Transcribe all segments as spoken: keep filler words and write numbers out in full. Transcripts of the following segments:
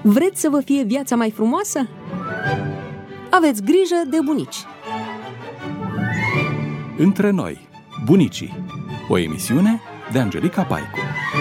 Vreți să vă fie viața mai frumoasă? Aveți grijă de bunici. Între noi, bunicii. O emisiune de Angelica Paicu.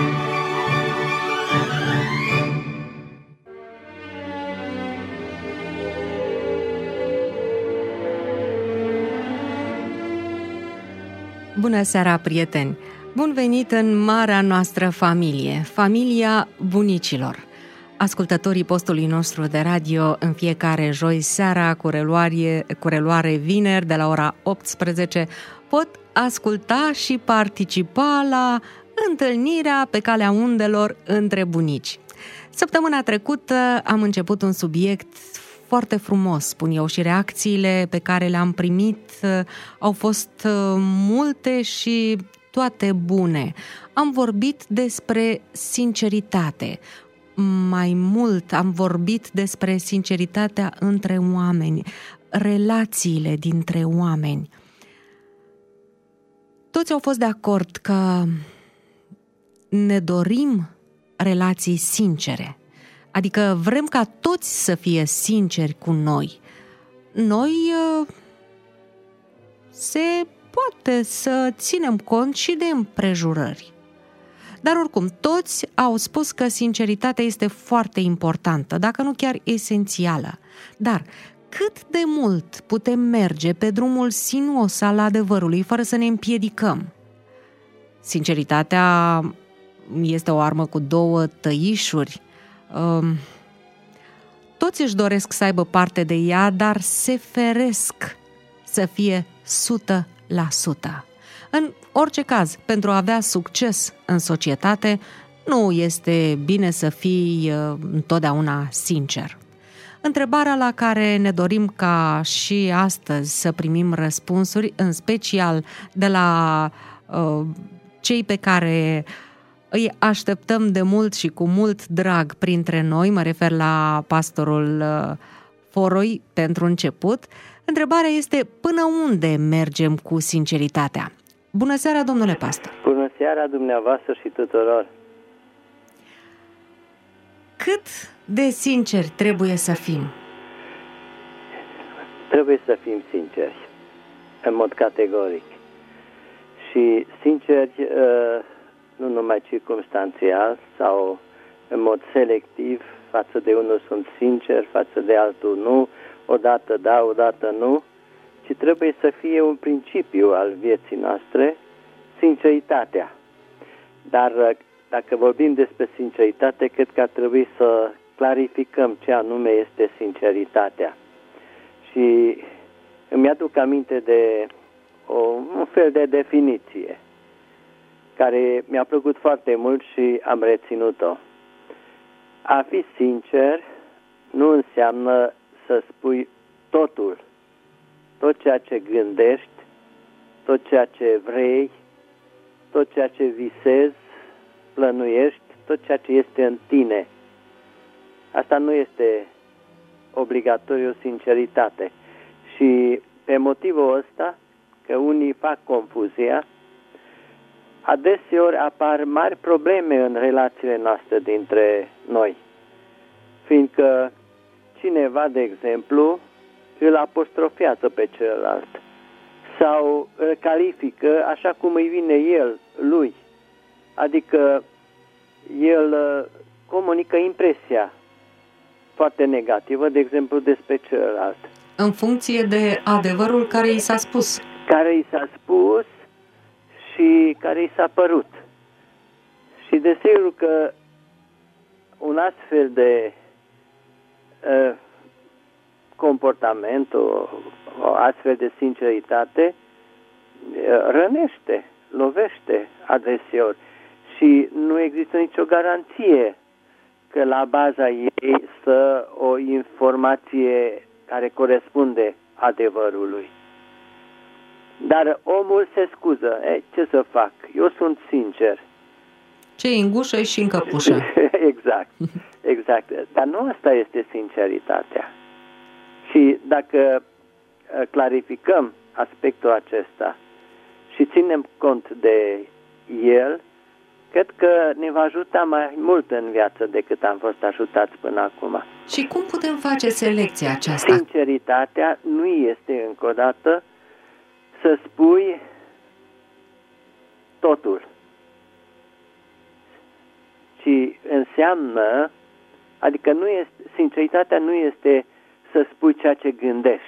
Bună seara, prieteni! Bun venit în marea noastră familie, familia bunicilor. Ascultătorii postului nostru de radio în fiecare joi seara cu reluare, cu reluare vineri de la ora optsprezece pot asculta și participa la întâlnirea pe calea undelor între bunici. Săptămâna trecută am început un subiect foarte frumos, spun eu, și reacțiile pe care le-am primit au fost multe și toate bune. Am vorbit despre sinceritate. Mai mult am vorbit despre sinceritatea între oameni, relațiile dintre oameni. Toți au fost de acord că ne dorim relații sincere. Adică vrem ca toți să fie sinceri cu noi. Noi se poate să ținem cont și de împrejurări. Dar oricum, toți au spus că sinceritatea este foarte importantă, dacă nu chiar esențială. Dar cât de mult putem merge pe drumul sinuos al adevărului fără să ne împiedicăm? Sinceritatea este o armă cu două tăișuri. Toți își doresc să aibă parte de ea, dar se feresc să fie sută la sută. În orice caz, pentru a avea succes în societate, nu este bine să fii întotdeauna sincer. Întrebarea la care ne dorim ca și astăzi să primim răspunsuri, în special de la uh, cei pe care îi așteptăm de mult și cu mult drag printre noi, mă refer la pastorul Foroi pentru început, întrebarea este până unde mergem cu sinceritatea? Bună seara, domnule pastor! Bună seara dumneavoastră și tuturor! Cât de sinceri trebuie să fim? Trebuie să fim sinceri, în mod categoric. Și sinceri nu numai circumstanțial sau în mod selectiv, față de unul sunt sincer, față de altul nu, odată da, odată nu, ci trebuie să fie un principiu al vieții noastre, sinceritatea. Dar dacă vorbim despre sinceritate, cred că ar trebui să clarificăm ce anume este sinceritatea. Și îmi aduc aminte de o, un fel de definiție care mi-a plăcut foarte mult și am reținut-o. A fi sincer nu înseamnă să spui totul, tot ceea ce gândești, tot ceea ce vrei, tot ceea ce visezi, plănuiești, tot ceea ce este în tine. Asta nu este obligatoriu sinceritate. Și pe motivul ăsta, că unii fac confuzia, adeseori apar mari probleme în relațiile noastre dintre noi. Fiindcă cineva, de exemplu, îl apostrofează pe celălalt sau îl califică așa cum îi vine el, lui. Adică el comunică impresia foarte negativă, de exemplu, despre celălalt. În funcție de adevărul care i s-a spus. Care i s-a spus și care i s-a părut. Și desigur că un astfel de uh, comportament, o, o astfel de sinceritate uh, rănește, lovește adeseori și nu există nicio garanție că la baza ei stă o informație care corespunde adevărului. Dar omul se scuză. E, ce să fac? Eu sunt sincer. Ce-i în gușă și în căpușă. Exact. Exact. Dar nu asta este sinceritatea. Și dacă clarificăm aspectul acesta și ținem cont de el, cred că ne va ajuta mai mult în viață decât am fost ajutați până acum. Și cum putem face selecția aceasta? Sinceritatea nu este, încă o dată, să spui totul, ci înseamnă, adică nu este, sinceritatea nu este să spui ceea ce gândești,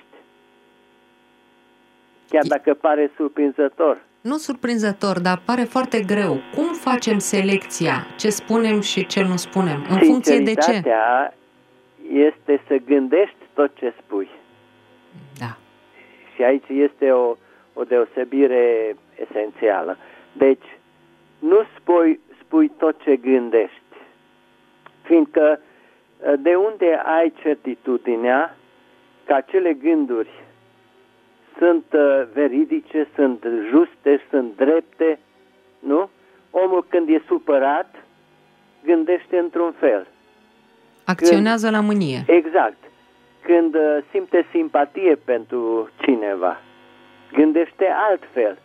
chiar dacă pare surprinzător. Nu surprinzător, dar pare foarte greu. Cum facem selecția? Ce spunem și ce nu spunem? În funcție de ce? Sinceritatea este să gândești tot ce spui. Da. Și aici este o, o deosebire esențială. Deci, nu spui, spui tot ce gândești, fiindcă de unde ai certitudinea că acele gânduri sunt veridice, sunt juste, sunt drepte, nu? Omul când e supărat, gândește într-un fel. Acționează când, la mânie. Exact. Când simte simpatie pentru cineva, gândește altfel.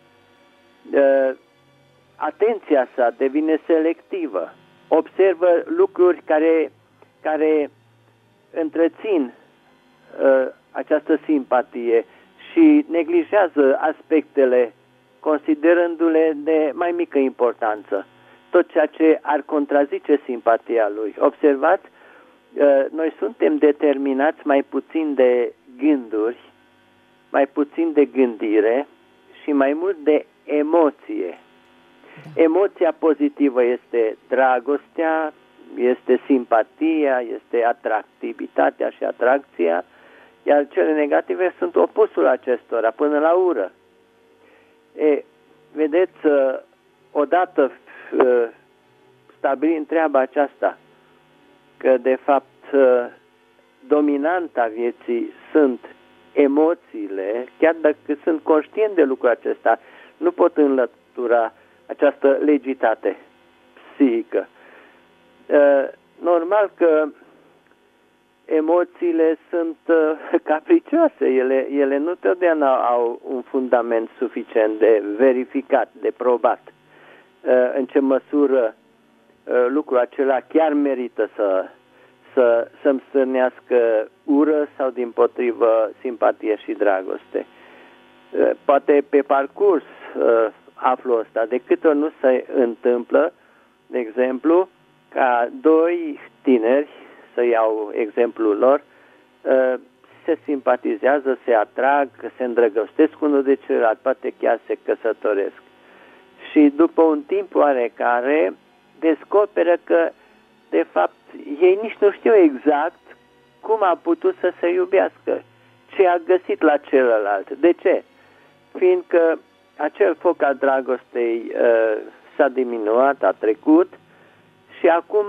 Atenția sa devine selectivă. Observă lucruri care, care întrețin această simpatie și neglijează aspectele, considerându-le de mai mică importanță. Tot ceea ce ar contrazice simpatia lui. Observați, noi suntem determinați mai puțin de gânduri, mai puțin de gândire și mai mult de emoție. Emoția pozitivă este dragostea, este simpatia, este atractivitatea și atracția, iar cele negative sunt opusul acestora, până la ură. E, vedeți, odată stabilind treaba aceasta, că de fapt dominanta vieții sunt emoțiile, chiar dacă sunt conștient de lucrul acesta, nu pot înlătura această legitate psihică. Normal că emoțiile sunt capricioase, ele, ele nu totdeauna au un fundament suficient de verificat, de probat. În ce măsură lucrul acela chiar merită să, să, să-mi stârnească ură sau dimpotrivă simpatie și dragoste. Poate pe parcurs aflu ăsta, de câte ori nu se întâmplă, de exemplu, ca doi tineri, să iau exemplul lor, se simpatizează, se atrag, se îndrăgostesc unul de celălalt, poate chiar se căsătoresc. Și după un timp oarecare descoperă că, de fapt, ei nici nu știu exact cum a putut să se iubească, ce a găsit la celălalt. De ce? Fiindcă acel foc al dragostei uh, s-a diminuat, a trecut și acum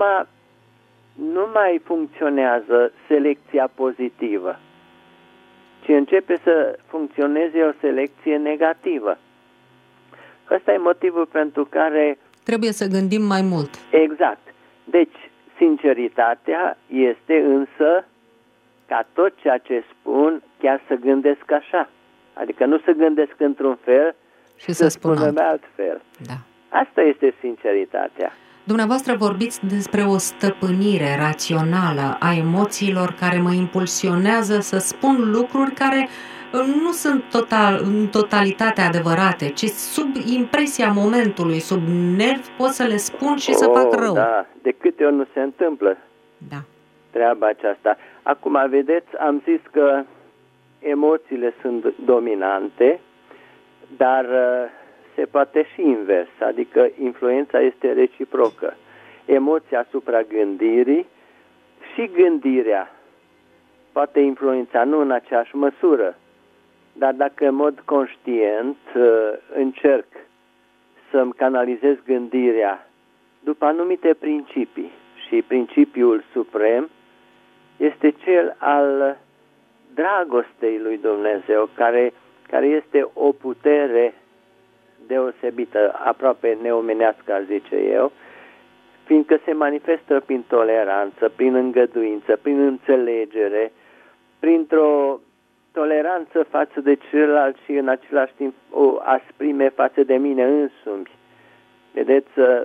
nu mai funcționează selecția pozitivă, ci începe să funcționeze o selecție negativă. Ăsta e motivul pentru care trebuie să gândim mai mult. Exact. Deci, sinceritatea este însă ca tot ceea ce spun chiar să gândesc așa. Adică nu să gândesc într-un fel și să, să spun alt. altfel. Da. Asta este sinceritatea. Dumneavoastră vorbiți despre o stăpânire rațională a emoțiilor care mă impulsionează să spun lucruri care nu sunt total, în totalitate adevărate, ci sub impresia momentului, sub nerv, pot să le spun și oh, să fac rău. Da, de câte ori nu se întâmplă da. treaba aceasta. Acum, vedeți, am zis că emoțiile sunt dominante, dar se poate și invers, adică influența este reciprocă. Emoția asupra gândirii și gândirea poate influența, nu în aceeași măsură, dar dacă în mod conștient încerc să-mi canalizez gândirea după anumite principii, și principiul suprem este cel al dragostei lui Dumnezeu, care, care este o putere deosebită, aproape neomenească, aș zice eu, fiindcă se manifestă prin toleranță, prin îngăduință, prin înțelegere, printr-o toleranță față de celălalt și în același timp o asprime față de mine însumi. Vedeți,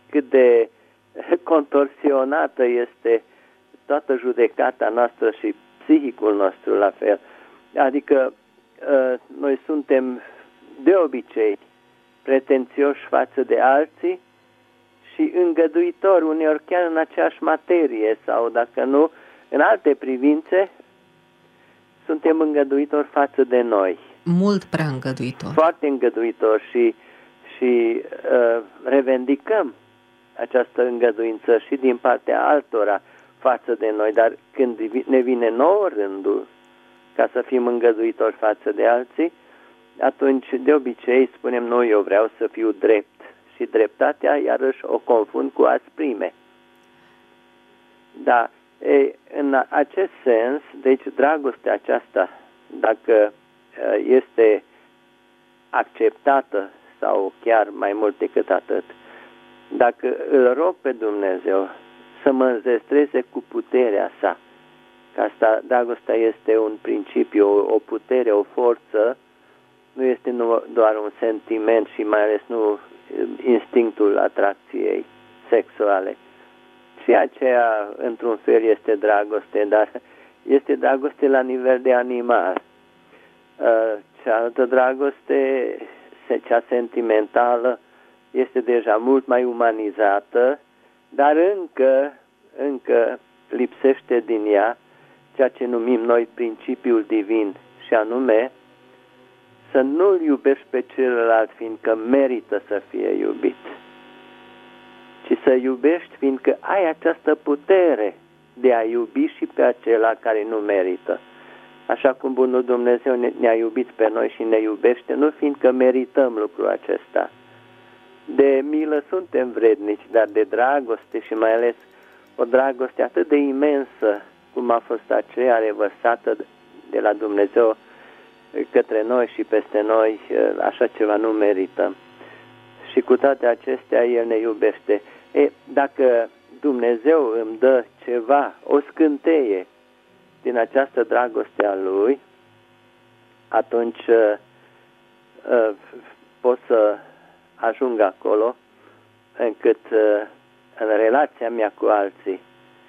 cât de contorsionată este toată judecata noastră și psihicul nostru la fel. Adică noi suntem de obicei pretențioși față de alții și îngăduitori uneori chiar în aceeași materie sau dacă nu, în alte privințe suntem îngăduitori față de noi. Mult prea îngăduitori. Foarte îngăduitori și, și uh, revendicăm această îngăduință și din partea altora față de noi, dar când ne vine nouă rândul ca să fim îngăduitori față de alții, atunci de obicei spunem noi, eu vreau să fiu drept și dreptatea iarăși o confund cu asprime. Da, e, în acest sens, deci dragostea aceasta, dacă este acceptată sau chiar mai mult decât atât, dacă îl rog pe Dumnezeu să mă înzestreze cu puterea sa, că asta, dragostea este un principiu, o, o putere, o forță, nu este nu, doar un sentiment și mai ales nu instinctul atracției sexuale. Și aceea, într-un fel, este dragoste, dar este dragoste la nivel de animal. Cealaltă dragoste, cea sentimentală, este deja mult mai umanizată, dar încă, încă lipsește din ea ceea ce numim noi principiul divin, și anume să nu-l iubești pe celălalt fiindcă merită să fie iubit, ci să iubești fiindcă ai această putere de a iubi și pe acela care nu merită. Așa cum bunul Dumnezeu ne-a iubit pe noi și ne iubește, nu fiindcă merităm lucrul acesta. De milă suntem vrednici, dar de dragoste și mai ales o dragoste atât de imensă cum a fost aceea revărsată de la Dumnezeu către noi și peste noi, așa ceva nu merităm. Și cu toate acestea El ne iubește. E, dacă Dumnezeu îmi dă ceva, o scânteie din această dragoste a Lui, atunci uh, uh, pot să ajung acolo încât uh, în relația mea cu alții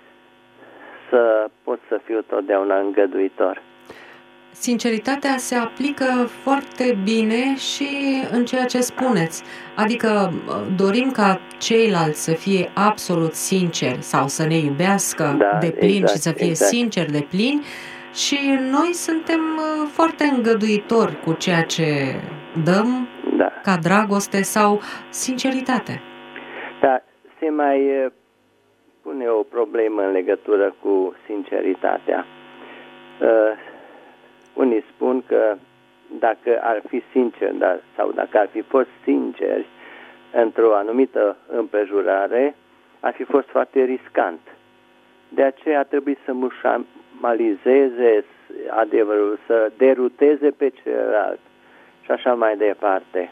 să pot să fiu totdeauna îngăduitor. Sinceritatea se aplică foarte bine și în ceea ce spuneți. Adică dorim ca ceilalți să fie absolut sinceri sau să ne iubească da, de plin exact, și să fie exact. sinceri de plin și noi suntem foarte îngăduitori cu ceea ce dăm da. ca dragoste sau sinceritate. Da, se mai pune o problemă în legătură cu sinceritatea. Uh, Unii spun că dacă ar fi sinceri dar, sau dacă ar fi fost sinceri într-o anumită împrejurare, ar fi fost foarte riscant. De aceea trebuie să mușamalizeze adevărul, să deruteze pe celălalt și așa mai departe.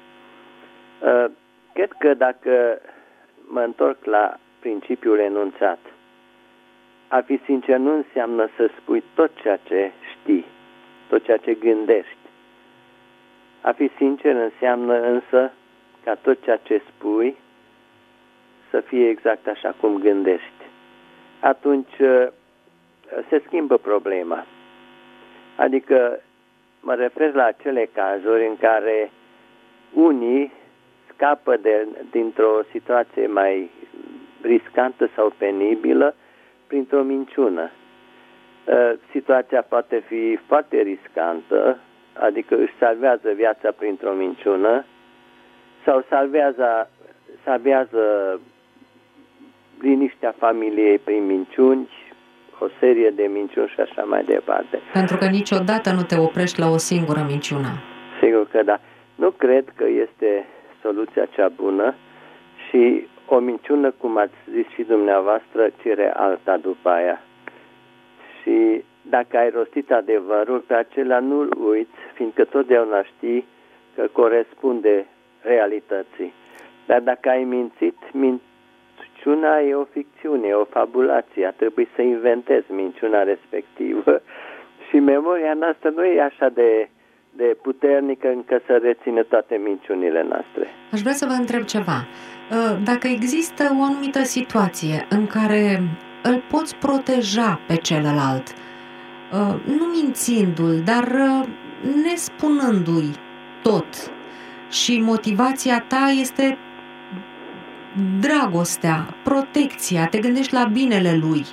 Cred că dacă mă întorc la principiul enunțat, a fi sincer nu înseamnă să spui tot ceea ce știi, tot ceea ce gândești. A fi sincer înseamnă însă ca tot ceea ce spui să fie exact așa cum gândești. Atunci se schimbă problema. Adică mă refer la acele cazuri în care unii scapă de, dintr-o situație mai riscantă sau penibilă printr-o minciună. Situația poate fi foarte riscantă, adică își salvează viața printr-o minciună sau salvează, salvează liniștea familiei prin minciuni, o serie de minciuni și așa mai departe. Pentru că niciodată nu te oprești la o singură minciună. Sigur că da. Nu cred că este soluția cea bună și o minciună, cum ați zis și dumneavoastră, cere alta după aia. Și dacă ai rostit adevărul, pe acela nu-l uiți, fiindcă totdeauna știi că corespunde realității. Dar dacă ai mințit, minciuna e o ficțiune, e o fabulație. Trebuie să inventezi minciuna respectivă. Și memoria noastră nu e așa de, de puternică încă să rețină toate minciunile noastre. Aș vrea să vă întreb ceva. Dacă există o anumită situație în care îl poți proteja pe celălalt, nu mințindu-l, dar nespunându-i tot, și motivația ta este dragostea, protecția, te gândești la binele lui,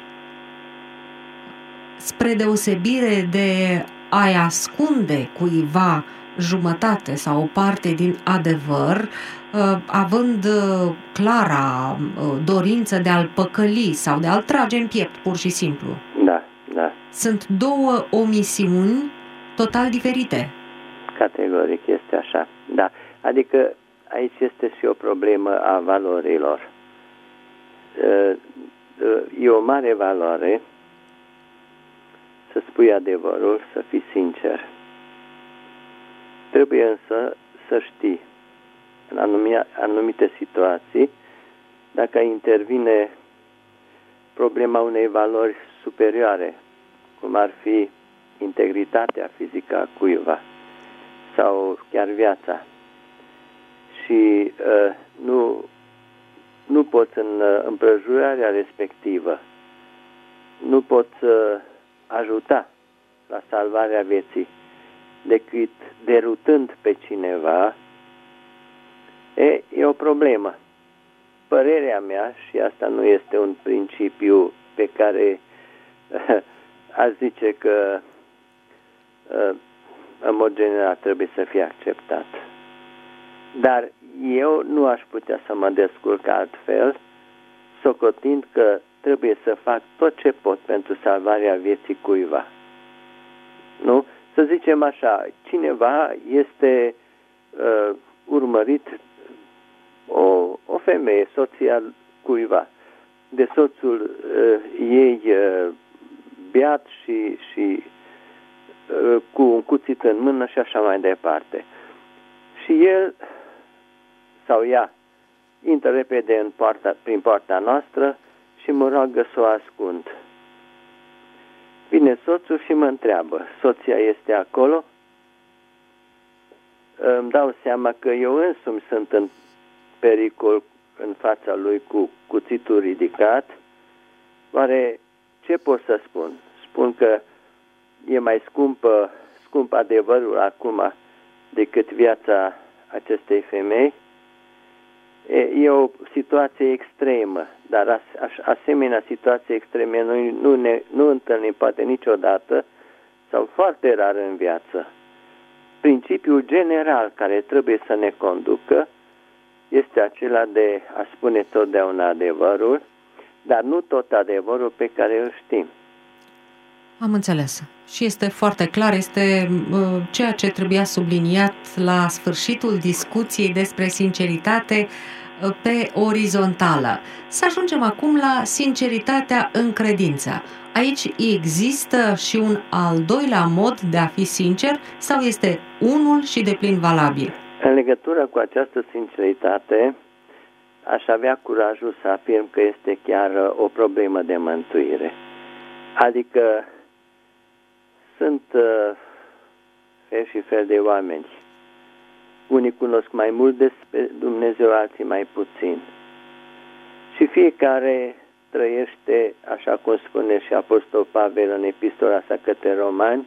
spre deosebire de a-i ascunde cuiva jumătate sau o parte din adevăr, având clara dorință de a-l păcăli sau de a-l trage în piept, pur și simplu. Da, da. Sunt două omisiuni total diferite. Categoric este așa, da. Adică aici este și o problemă a valorilor. E o mare valoare să spui adevărul, să fii sincer. Trebuie însă să știi în anumite situații dacă intervine problema unei valori superioare, cum ar fi integritatea fizică a cuiva sau chiar viața. Și uh, nu, nu poți în uh, împrejurarea respectivă, nu poți uh, ajuta la salvarea vieții decât derutând pe cineva. E, e o problemă. Părerea mea, și asta nu este un principiu pe care uh, aș zice că uh, în mod general trebuie să fie acceptat. Dar eu nu aș putea să mă descurc altfel, socotind că trebuie să fac tot ce pot pentru salvarea vieții cuiva. Nu? Să zicem așa, cineva este uh, urmărit, o, o femeie, soția cuiva, de soțul uh, ei uh, beat și, și uh, cu un cuțit în mână și așa mai departe. Și el sau ea intră repede în poarta, prin poarta noastră și mă roagă să o ascund. Vine soțul și mă întreabă, soția este acolo? Îmi dau seama că eu însumi sunt în pericol în fața lui cu cuțitul ridicat. Oare ce pot să spun? Spun că e mai scumpă, scump adevărul acum decât viața acestei femei? E, e o situație extremă, dar as, as, asemenea situație extreme noi nu ne nu întâlnim poate niciodată sau foarte rar în viață. Principiul general care trebuie să ne conducă este acela de a spune totdeauna adevărul, dar nu tot adevărul pe care îl știm. Am înțeles. Și este foarte clar, este uh, ceea ce trebuia subliniat la sfârșitul discuției despre sinceritate uh, pe orizontală. Să ajungem acum la sinceritatea în credință. Aici există și un al doilea mod de a fi sincer sau este unul și deplin valabil? În legătură cu această sinceritate, aș avea curajul să afirm că este chiar o problemă de mântuire. Adică sunt uh, fel și fel de oameni. Unii cunosc mai mult despre Dumnezeu, alții mai puțin. Și fiecare trăiește, așa cum spune și Apostol Pavel în epistola sa către Romani,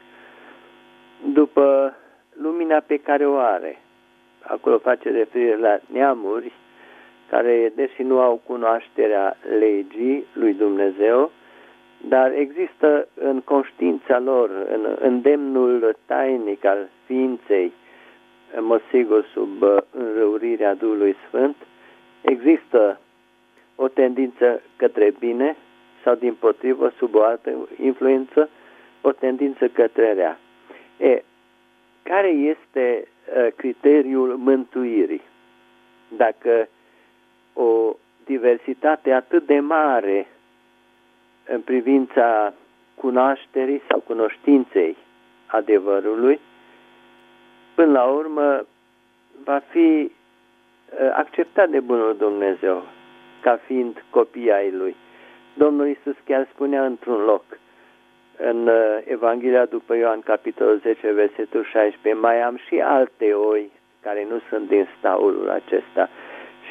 după lumina pe care o are. Acolo face referire la neamuri care, deși nu au cunoașterea legii lui Dumnezeu, dar există în conștiința lor, în îndemnul tainic al ființei, în mod sigur sub înrăurirea Duhului Sfânt, există o tendință către bine sau dimpotrivă, sub o altă influență, o tendință către rea. E, care este uh, criteriul mântuirii? Dacă o diversitate atât de mare în privința cunoașterii sau cunoștinței adevărului, până la urmă va fi acceptat de bunul Dumnezeu ca fiind copii ai Lui. Domnul Iisus chiar spunea într-un loc, în Evanghelia după Ioan, capitolul zece, versetul șaisprezece, mai am și alte oi care nu sunt din staulul acesta.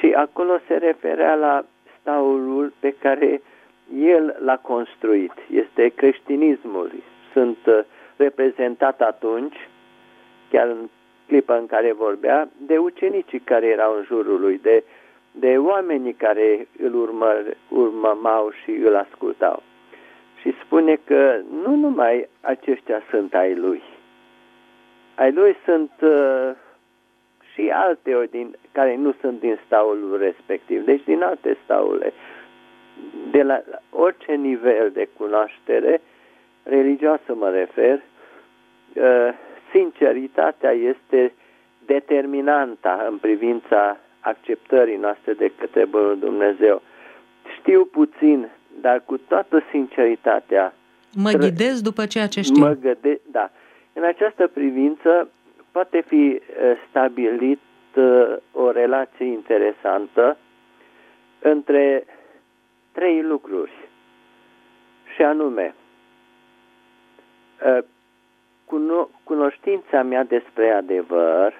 Și acolo se referea la staulul pe care el l-a construit. Este creștinismul. Sunt reprezentat atunci, chiar în clipa în care vorbea, de ucenicii care erau în jurul lui, de, de oamenii care îl urmă, urmămau și îl ascultau. Și spune că nu numai aceștia sunt ai lui. Ai lui sunt uh, și alte din, care nu sunt din staulul respectiv, deci din alte staule. De la orice nivel de cunoaștere religioasă mă refer, uh, sinceritatea este determinanta în privința acceptării noastre de către Bunul Dumnezeu. Știu puțin, dar cu toată sinceritatea mă ghidez după ceea ce știu. Mă găde, da. În această privință poate fi stabilit o relație interesantă între trei lucruri. Și anume, cuno- cunoștința mea despre adevăr,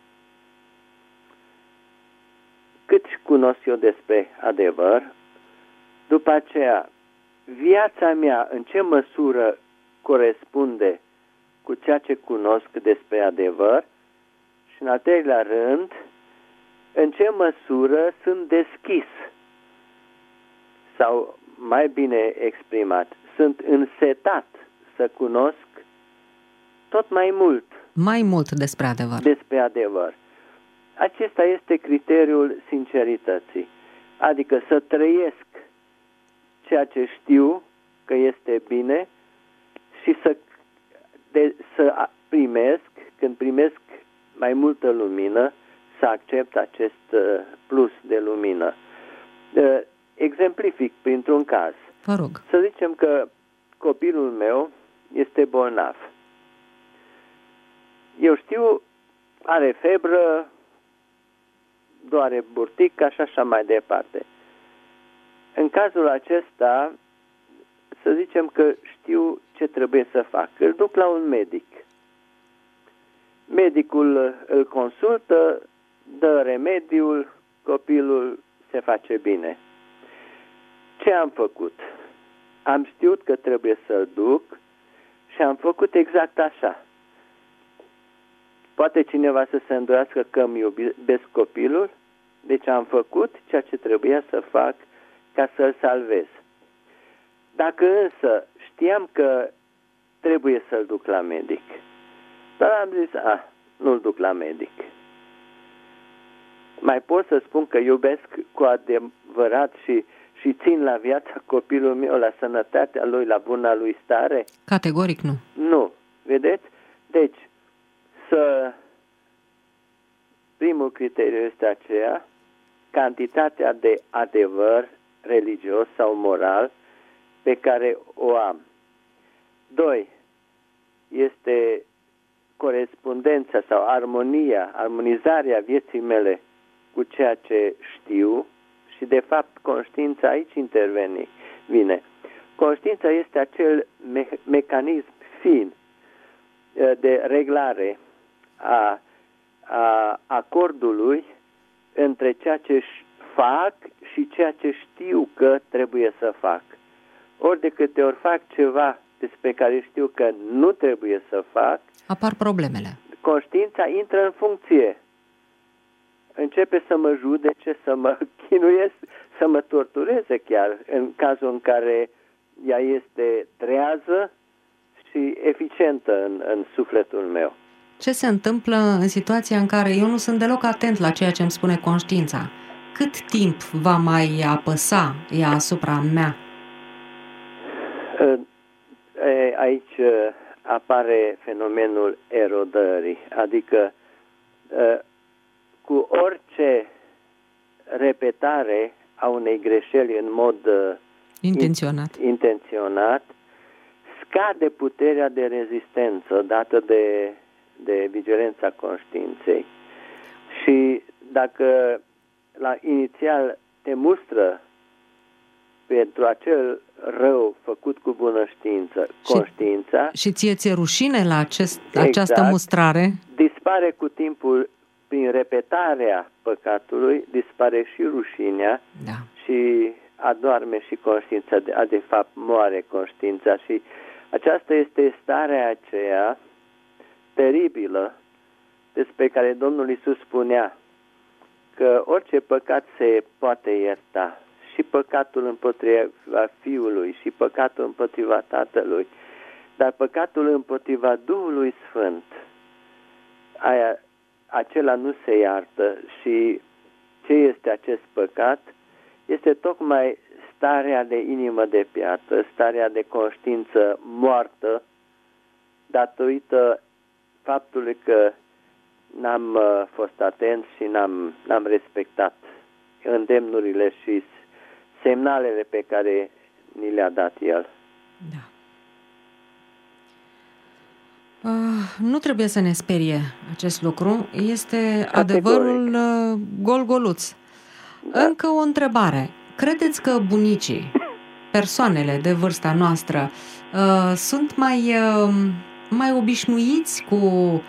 cât cunosc eu despre adevăr, după aceea, viața mea în ce măsură corespunde cu ceea ce cunosc despre adevăr și, în al treilea rând, în ce măsură sunt deschis sau, mai bine exprimat, sunt însetat să cunosc tot mai mult. Mai mult despre adevăr. Despre adevăr. Acesta este criteriul sincerității. Adică să trăiesc ceea ce știu că este bine și să, de, să primesc, când primesc mai multă lumină, să accept acest plus de lumină. Exemplific printr-un caz. Vă rog. Să zicem că copilul meu este bolnav. Eu știu, are febră, doare burtica și așa mai departe. În cazul acesta, să zicem că știu ce trebuie să fac. Îl duc la un medic. Medicul îl consultă, dă remediul, copilul se face bine. Ce am făcut? Am știut că trebuie să-l duc și am făcut exact așa. Poate cineva să se îndoiască că îmi iubesc copilul, deci am făcut ceea ce trebuia să fac ca să-l salvez. Dacă însă știam că trebuie să-l duc la medic, dar am zis, ah, nu-l duc la medic. Mai pot să spun că iubesc cu adevărat și, și țin la viața copilul meu, la sănătatea lui, la buna lui stare? Categoric nu. Nu. Vedeți? Deci, să... primul criteriu este aceea, cantitatea de adevăr religios sau moral pe care o am. Doi, este corespondența sau armonia, armonizarea vieții mele cu ceea ce știu și, de fapt, conștiința aici intervine. Vine. Conștiința este acel me- mecanism fin de reglare a, a acordului între ceea ce fac și ceea ce știu că trebuie să fac. Ori de câte ori fac ceva despre care știu că nu trebuie să fac, apar problemele. Conștiința intră în funcție. Începe să mă judece, să mă chinuiesc, să mă tortureze chiar, în cazul în care ea este trează și eficientă în, în sufletul meu. Ce se întâmplă în situația în care eu nu sunt deloc atent la ceea ce îmi spune conștiința? Cât timp va mai apăsa ea asupra mea? Aici apare fenomenul erodării, adică cu orice repetare a unei greșeli în mod intenționat, intenționat scade puterea de rezistență dată de, de vigilența conștiinței. Și dacă la inițial te mustră pentru acel rău făcut cu bună știință, conștiința... Și, și ție ți-e rușine la acest, exact, această mustrare? Dispare cu timpul prin prin repetarea păcatului dispare și rușinea, da. și adorme și conștiința, de, a, de fapt moare conștiința, și aceasta este starea aceea teribilă despre care Domnul Iisus spunea că orice păcat se poate ierta, și păcatul împotriva Fiului, și păcatul împotriva Tatălui, dar păcatul împotriva Duhului Sfânt, aia, acela nu se iartă. Și ce este acest păcat? Este tocmai starea de inimă de piatră, starea de conștiință moartă, datorită faptului că n-am uh, fost atenți și n-am, n-am respectat îndemnurile și semnalele pe care ni le-a dat El. Da. Uh, nu trebuie să ne sperie acest lucru. Este Categoric. Adevărul uh, gol-goluț. Da. Încă o întrebare. Credeți că bunicii, persoanele de vârsta noastră, uh, sunt mai, uh, mai obișnuiți cu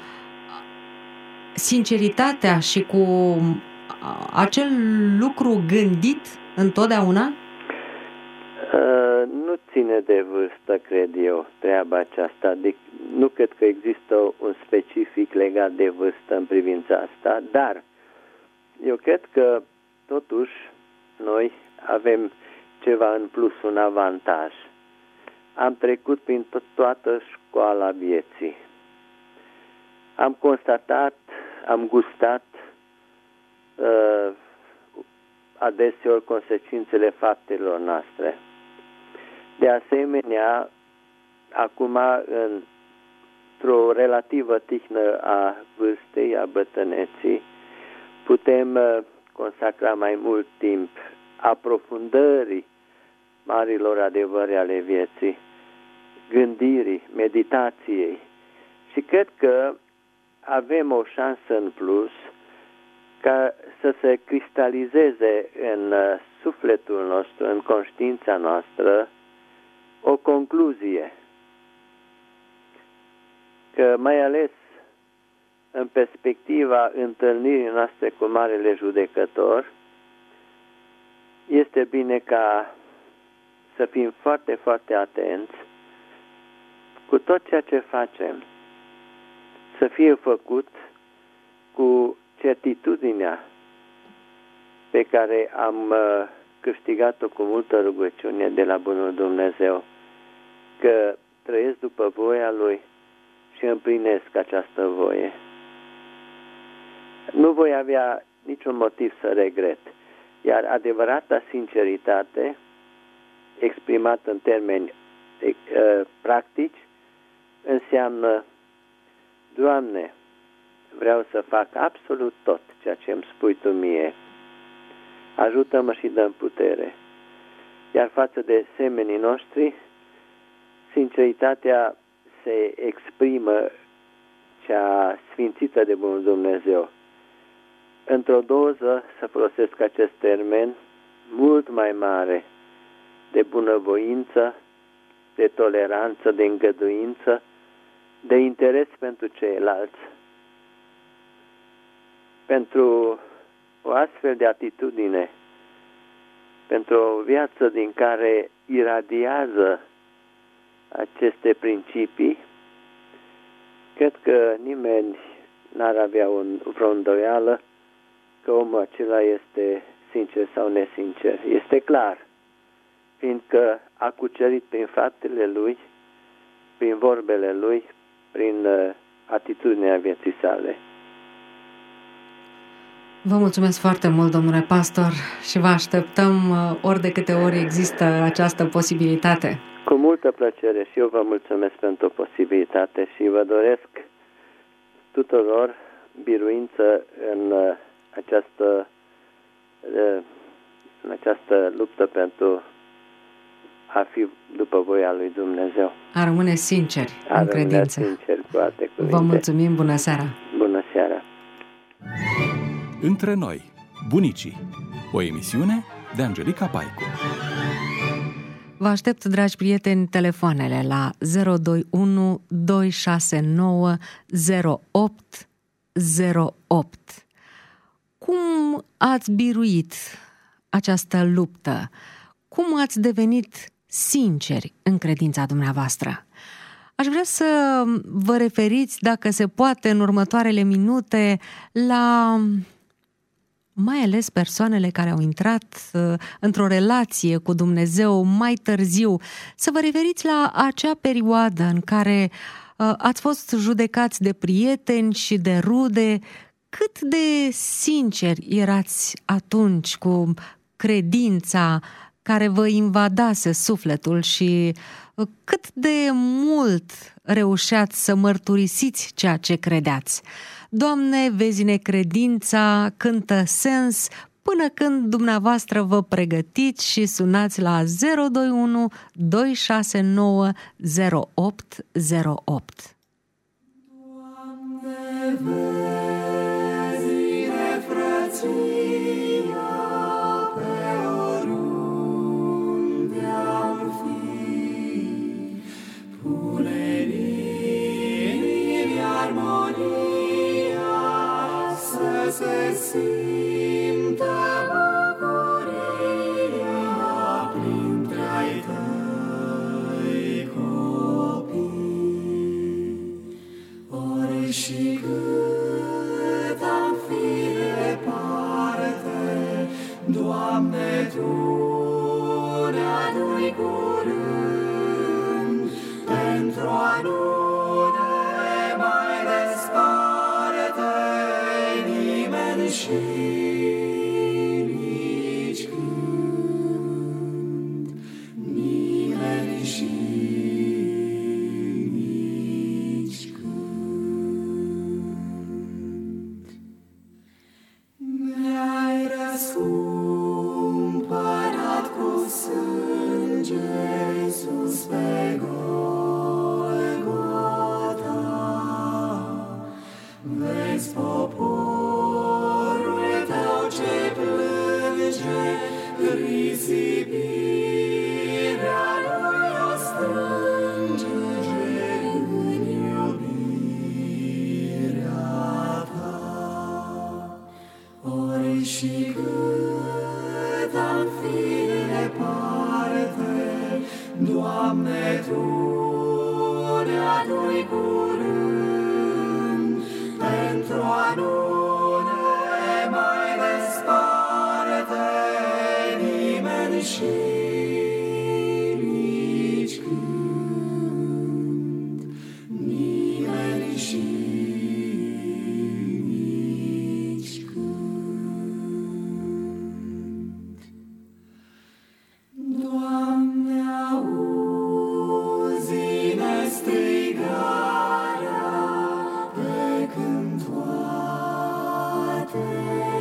sinceritatea și cu acel lucru gândit întotdeauna? Uh, nu ține de vârstă, cred eu, treaba aceasta. De, nu cred că există un specific legat de vârstă în privința asta, dar eu cred că totuși noi avem ceva în plus, un avantaj. Am trecut prin to- toată școala vieții. Am constatat, am gustat uh, adeseori consecințele faptelor noastre. De asemenea, acum, într-o relativă tihnă a vârstei, a bătrâneții, putem uh, consacra mai mult timp aprofundării marilor adevări ale vieții, gândirii, meditației. Și cred că avem o șansă în plus ca să se cristalizeze în sufletul nostru, în conștiința noastră, o concluzie. Că mai ales în perspectiva întâlnirii noastre cu Marele Judecător, este bine ca să fim foarte, foarte atenți cu tot ceea ce facem, să fie făcut cu certitudinea pe care am câștigat-o cu multă rugăciune de la Bunul Dumnezeu, că trăiesc după voia Lui și împlinesc această voie. Nu voi avea niciun motiv să regret, iar adevărata sinceritate, exprimată în termeni uh, practici, înseamnă: Doamne, vreau să fac absolut tot ceea ce îmi spui Tu mie. Ajută-mă și dă-mi putere. Iar față de semenii noștri, sinceritatea se exprimă cea sfințită de Bunul Dumnezeu. Într-o doză, să folosesc acest termen, mult mai mare de bunăvoință, de toleranță, de îngăduință, de interes pentru ceilalți. Pentru o astfel de atitudine, pentru o viață din care iradiază aceste principii, cred că nimeni n-ar avea un, vreo îndoială că omul acela este sincer sau nesincer. Este clar, fiindcă a cucerit prin faptele lui, prin vorbele lui, prin uh, atitudinea vieții sale. Vă mulțumesc foarte mult, domnule pastor, și vă așteptăm ori de câte ori există această posibilitate. Cu multă plăcere, și eu vă mulțumesc pentru posibilitate și vă doresc tuturor biruință în această, în această luptă pentru a fi după voia lui Dumnezeu. A rămâne sinceri a în credință. Sinceri, cu alte cuvinte. Vă mulțumim, bună seara! Bună seara! Între noi, bunicii, o emisiune de Angelica Paicu. Vă aștept, dragi prieteni, telefoanele la zero doi unu doi șase nouă zero opt zero opt. Cum ați biruit această luptă? Cum ați devenit sinceri în credința dumneavoastră? Aș vrea să vă referiți, dacă se poate, în următoarele minute, la mai ales persoanele care au intrat uh, într-o relație cu Dumnezeu mai târziu, să vă referiți la acea perioadă în care uh, ați fost judecați de prieteni și de rude. Cât de sinceri erați atunci cu credința care vă invadase sufletul și uh, cât de mult reușeați să mărturisiți ceea ce credeați? Doamne, vezi-ne credința, cântă sens, până când dumneavoastră vă pregătiți și sunați la zero doi unu doi șase nouă zero opt zero opt. Doamne, vezi-ne frăția pe oriunde am fi, pune-n inimi armonia să se simtă bucuria printre-ai tăi copii. Ori și cât am fi departe, Doamne, Tu ne-adui curând, pentru a nu ne mai desparte nimeni și nici când, nimeni și nici când. Ne-ai răscumpărat cu sânge, Iisus, pe Golgota. Vezi poporul Tău ce plânge, risipirea lui o strânge în iubirea Ta. Ori și cât am fi departe, Doamne, Tu ne-adui curând, pentru a nu ne mai desparte nimeni și nici când, nimeni și nici când. Doamne, auzi-ne strigarea pe când toate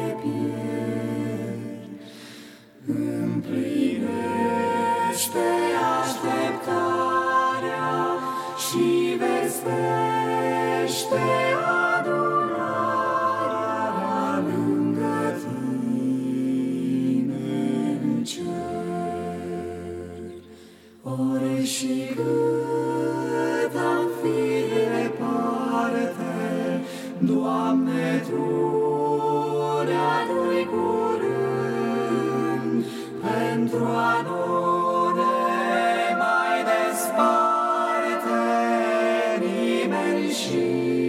pierd. Împlinește așteptarea și vestește adunarea lângă Tine în cer. Ori și cât am fi departe, Doamne, Tu ne-adui curând, pentru a nu ne mai desparte nimeni și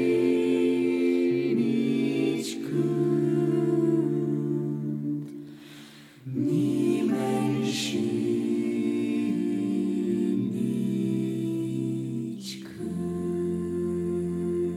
nici când, nimeni și nici când.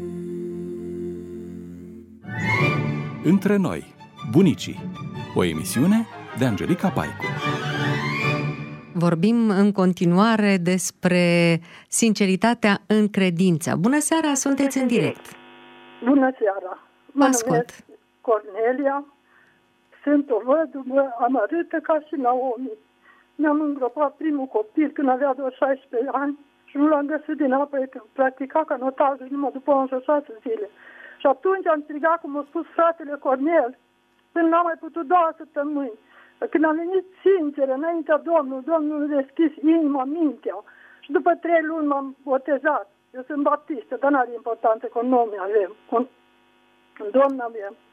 Între noi, bunicii. O emisiune de Angelica Paicu. Vorbim în continuare despre sinceritatea în credință. Bună seara, sunteți în direct. Bună seara. Mă Ascult. numesc Cornelia. Sunt o văduvă amărâtă ca și Naomi. Mi-am îngropat primul copil când avea doar șaisprezece ani și nu l-am găsit din apă, practica canotajul numai după onze șase zile. Și atunci am strigat, cum a spus fratele Cornel, până n-am mai putut două săptămâni. Când am venit sincer înaintea Domnului, Domnul a deschis inima, mintea. Și după trei luni m-am botezat. Eu sunt baptistă, dar n-are importanță că un om avem, un Domn avem.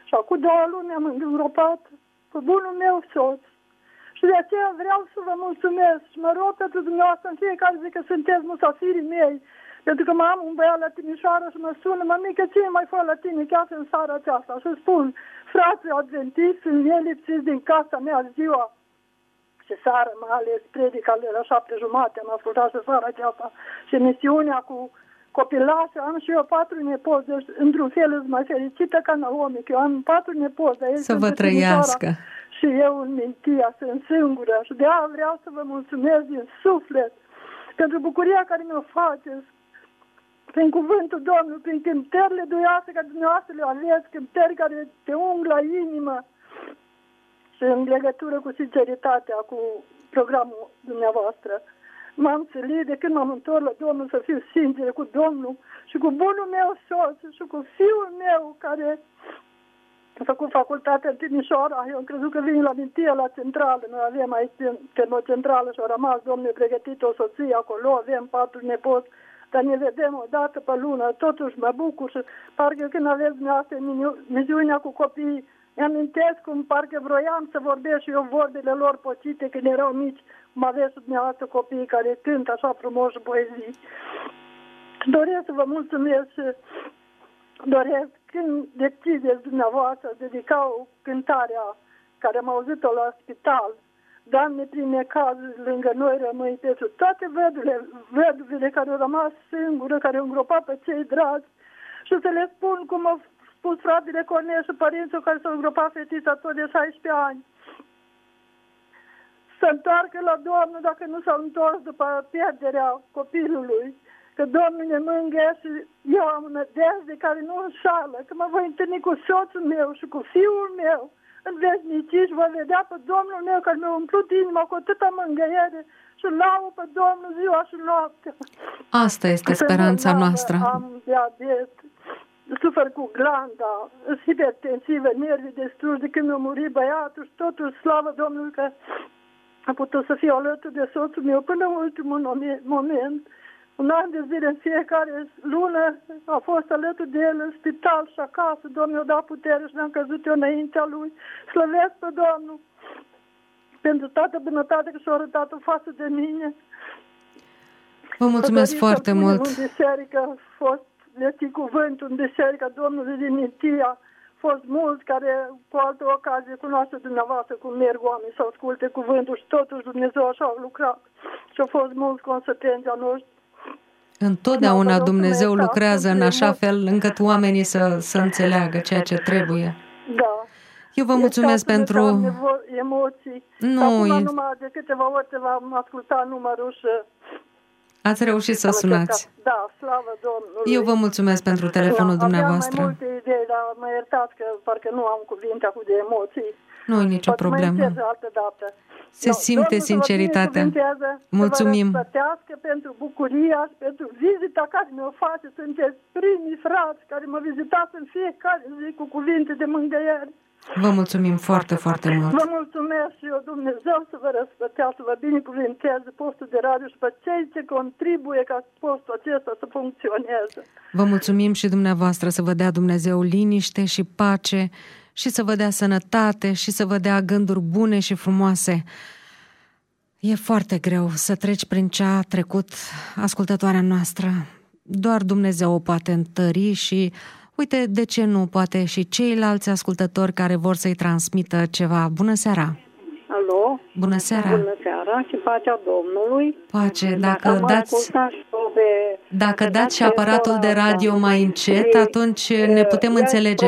Și acum două luni am îngropat pe bunul meu soț. Și de aceea vreau să vă mulțumesc și mă rog pentru dumneavoastră în fiecare zi că sunteți musafirii mei. Pentru că mă am un băiat la Timișoara și mă sună, mămică, ce mai fac la tine chiar în seara aceasta? Și spun, frații adventiști sunt nelipsiți din casa mea ziua. Și seara, mai ales predica de la șapte jumate, am ascultat și seara aceasta. Și misiunea cu copilașii, am și eu patru nepoți, deci într-un fel sunt mai fericită ca Naomi, că eu am patru nepoți. Să vă trăiască. Și eu în Mintia sunt singură și de aia vreau să vă mulțumesc din suflet pentru bucuria care mi-o faceți prin cuvântul Domnului, prin cântările duioase care dumneavoastră le aveți, cântări care te ung la inimă și în legătură cu sinceritatea, cu programul dumneavoastră. M-am țelit de când m-am întors la Domnul să fiu sincer cu Domnul și cu bunul meu soț și cu fiul meu care a făcut facultatea în Timișoara. Eu am crezut că vin la Mintia, la centrală. Noi avem aici termocentrală și a rămas Domnul pregătit o soție acolo. Avem patru nepoți, dar ne vedem o dată pe lună. Totuși mă bucur și parcă când aveți dumneavoastră misiunea cu copiii, mi-amintesc cum parcă vroiam să vorbesc și eu vorbele lor pocite când erau mici. Mă aveți dumneavoastră copiii care cânt așa frumos și poezii. Doresc să vă mulțumesc și doresc când decideți dumneavoastră să dedicau cântarea care am auzit-o la spital, Doamne, prin necazuri lângă noi rămâi pentru toate văduvile, văduvile care au rămas singure, care au îngropat pe cei dragi și să le spun cum au spus fratele Cornel și părinții care s-au îngropat fetița tot de șaisprezece ani. Să întoarcă la Domnul dacă nu s-au întors după pierderea copilului. Că Domnul ne mângâie și eu am o nădejde care nu înșală, că mă voi întâlni cu soțul meu și cu fiul meu în veșnicii și voi vedea pe Domnul meu care mi-a umplut inima cu atâta mângâiere și laud pe Domnul ziua și noaptea. Asta este speranța noastră. Am diabet, sufer cu glanda, sunt hipertensivă, nervii destruși de când mi-a murit băiatul și totuși slavă Domnului că am putut să fiu alături de soțul meu până în ultimul moment. Un an de zile, în fiecare lună, a fost alături de el în spital și acasă. Domnul a dat putere și n-am căzut eu înaintea lui. Slăvesc pe Domnul pentru toată bunătatea că și-a arătat în față de mine. Vă mulțumesc foarte mult. În biserică a fost vestit cuvântul, în biserica Domnului din Mintia. A fost mulți care, cu altă ocazie, cunoaște dumneavoastră cum merg oameni să asculte cuvântul și totuși Dumnezeu așa a lucrat. Și au fost mulți consătenți a noștri. Întotdeauna Dumnezeu lucrează în așa fel încât oamenii să, să înțeleagă ceea ce trebuie. Da. Eu vă mulțumesc pentru... emoții. Nu, acum numai de câteva ori v-am ascultat numărul și... Ați reușit să sunați. Da, slavă Domnului. Eu vă mulțumesc pentru telefonul da, dumneavoastră. Aveam mai multe idei, dar mă iertați că parcă nu am cuvinte acum de emoții. Nu e nicio Poate problemă. Altă dată. Se no, simte Domnul sinceritatea. Mulțumim. Să vă răsplătească pentru bucuria și pentru vizita care mi-o face. Sunteți primii frați care mă vizitați în fiecare zi cu cuvinte de mângâiere. Vă mulțumim foarte, foarte mult. Vă mulțumesc și eu, Dumnezeu, să vă răsplătească, să vă binecuvânteze postul de radio și pe cei ce contribuie ca postul acesta să funcționeze. Vă mulțumim și dumneavoastră, să vă dea Dumnezeu liniște și pace și să vă dea sănătate și să vă dea gânduri bune și frumoase. E foarte greu să treci prin ce a trecut ascultătoarea noastră. Doar Dumnezeu o poate întări și, uite, de ce nu, poate și ceilalți ascultători care vor să-i transmită ceva. Bună seara! Alo? Bună seara! Bună seara și pacea Domnului! Pace, dacă dați... Dacă dați și aparatul de radio mai încet, atunci ne putem înțelege.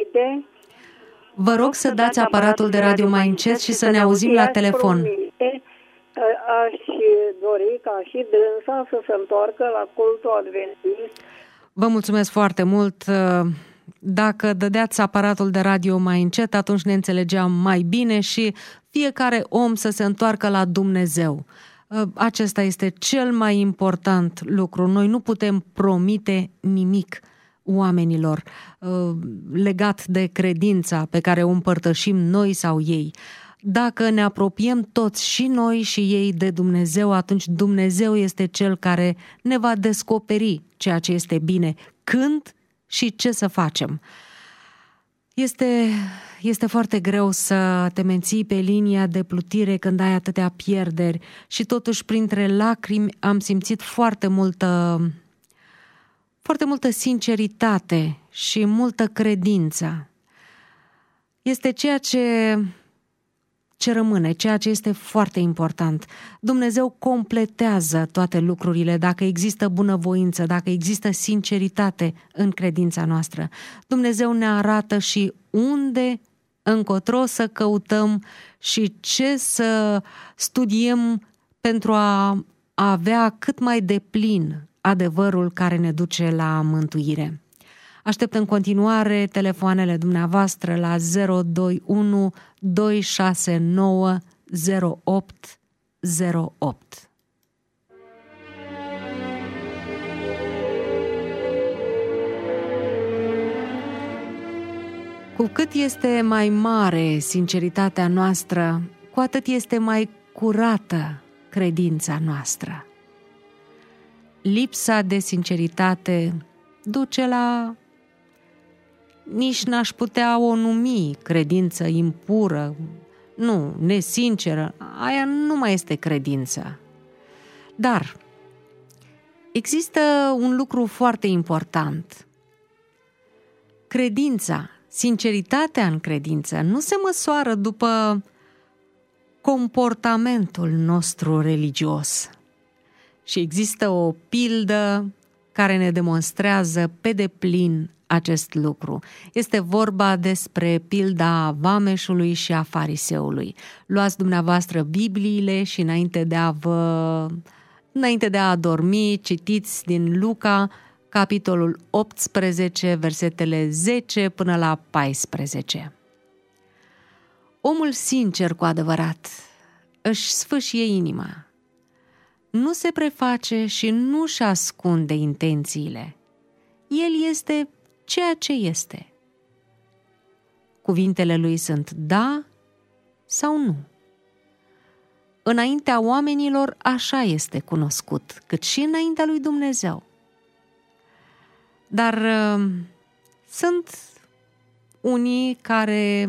Vă rog să dați aparatul de radio mai încet și să ne auzim la telefon. Aș dori ca și dânsa să se întoarcă la cultul adventist. Vă mulțumesc foarte mult. Dacă dădeați aparatul de radio mai încet, atunci ne înțelegeam mai bine și fiecare om să se întoarcă la Dumnezeu. Acesta este cel mai important lucru. Noi nu putem promite nimic oamenilor legat de credința pe care o împărtășim noi sau ei. Dacă ne apropiem toți și noi și ei de Dumnezeu, atunci Dumnezeu este Cel care ne va descoperi ceea ce este bine, când și ce să facem. Este, este foarte greu să te menții pe linia de plutire când ai atâtea pierderi și totuși printre lacrimi am simțit foarte multă, foarte multă sinceritate și multă credință. Este ceea ce, ce rămâne, ceea ce este foarte important. Dumnezeu completează toate lucrurile dacă există bunăvoință, dacă există sinceritate în credința noastră. Dumnezeu ne arată și unde, încotro să căutăm și ce să studiem pentru a avea cât mai deplin adevărul care ne duce la mântuire. Aștept în continuare telefoanele dumneavoastră la zero doi unu doi șase nouă zero opt zero opt. Cu cât este mai mare sinceritatea noastră, cu atât este mai curată credința noastră. Lipsa de sinceritate duce la, nici n-aș putea o numi credință impură, nu, nesinceră, aia nu mai este credință. Dar există un lucru foarte important. Credința, sinceritatea în credință nu se măsoară după comportamentul nostru religios. Și există o pildă care ne demonstrează pe deplin acest lucru. Este vorba despre pilda vameșului și a fariseului. Luați dumneavoastră Bibliile și înainte de a vă înainte de a adormi, citiți din Luca, capitolul optsprezece, versetele zece până la paisprezece. Omul sincer cu adevărat își sfâșie inima. Nu se preface și nu-și ascunde intențiile. El este ceea ce este. Cuvintele lui sunt da sau nu. Înaintea oamenilor așa este cunoscut, cât și înaintea lui Dumnezeu. Dar uh, sunt unii care,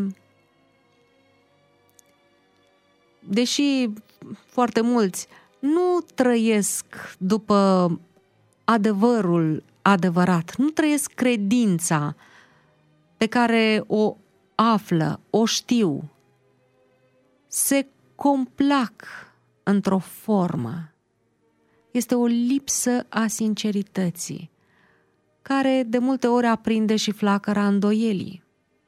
deși foarte mulți, nu trăiesc după adevărul adevărat, nu trăiesc credința pe care o află, o știu, se complac într-o formă. Este o lipsă a sincerității, care de multe ori aprinde și flacăra îndoielii.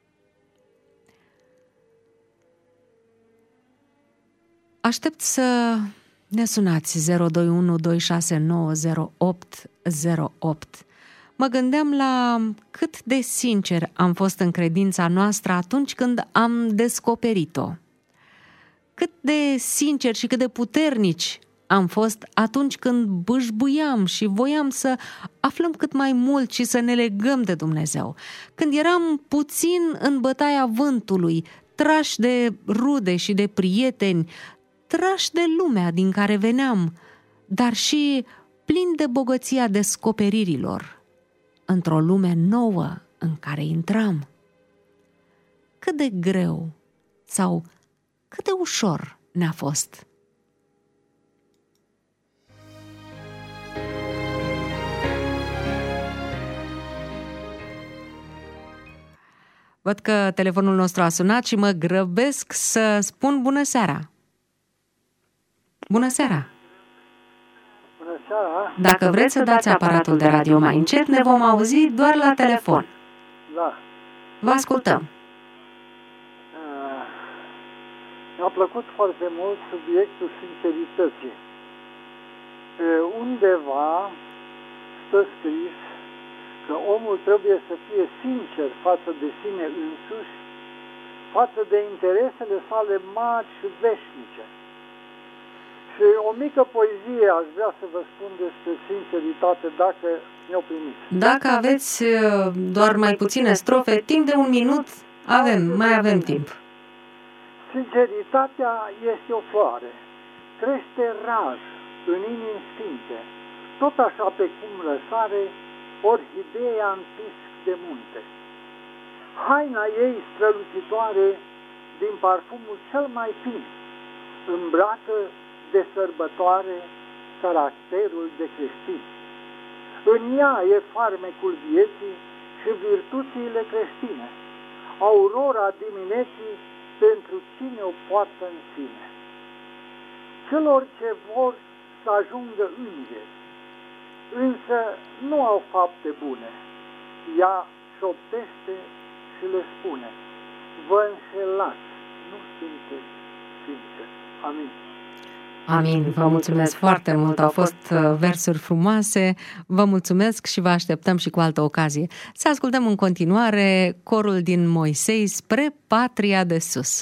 Aștept să ne sunați zero doi unu doi șase nouă zero opt zero opt. Mă gândeam la cât de sincer am fost în credința noastră atunci când am descoperit-o. Cât de sincer și cât de puternici am fost atunci când bâșbuiam și voiam să aflăm cât mai mult și să ne legăm de Dumnezeu. Când eram puțin în bătaia vântului, trași de rude și de prieteni, trași de lumea din care veneam, dar și plin de bogăția descoperirilor, într-o lume nouă în care intram. Cât de greu sau cât de ușor ne-a fost. Văd că telefonul nostru a sunat și mă grăbesc să spun bună seara. Bună seara! Bună seara! Dacă vreți să dați aparatul de radio mai încet, ne vom auzi doar la telefon. Da. Vă ascultăm. Uh, mi-a plăcut foarte mult subiectul sincerității. Uh, undeva stă scris că omul trebuie să fie sincer față de sine însuși, față de interesele sale mari și veșnice. Și o mică poezie aș vrea să vă spun despre sinceritate, dacă mi-o primiți. Dacă aveți doar mai puține strofe, timp de un minut, avem, mai avem timp. Sinceritatea este o floare, crește rar în inimi sfinte, tot așa pe cum răsare orhideea în pisc de munte. haina ei strălucitoare din parfumul cel mai fin, îmbracă de sărbătoare caracterul de creștin. În ea e farmecul vieții și virtuțile creștine, aurora dimineții pentru cine o poartă în sine. Celor ce vor să ajungă îngeri, însă nu au fapte bune, ea șoptește și le spune: vă înșelați, nu sunteți sinceri. Amin. Amin. Vă mulțumesc foarte mult. Au fost versuri frumoase. Vă mulțumesc și vă așteptăm și cu altă ocazie. Să ascultăm în continuare corul din Moisei spre patria de sus.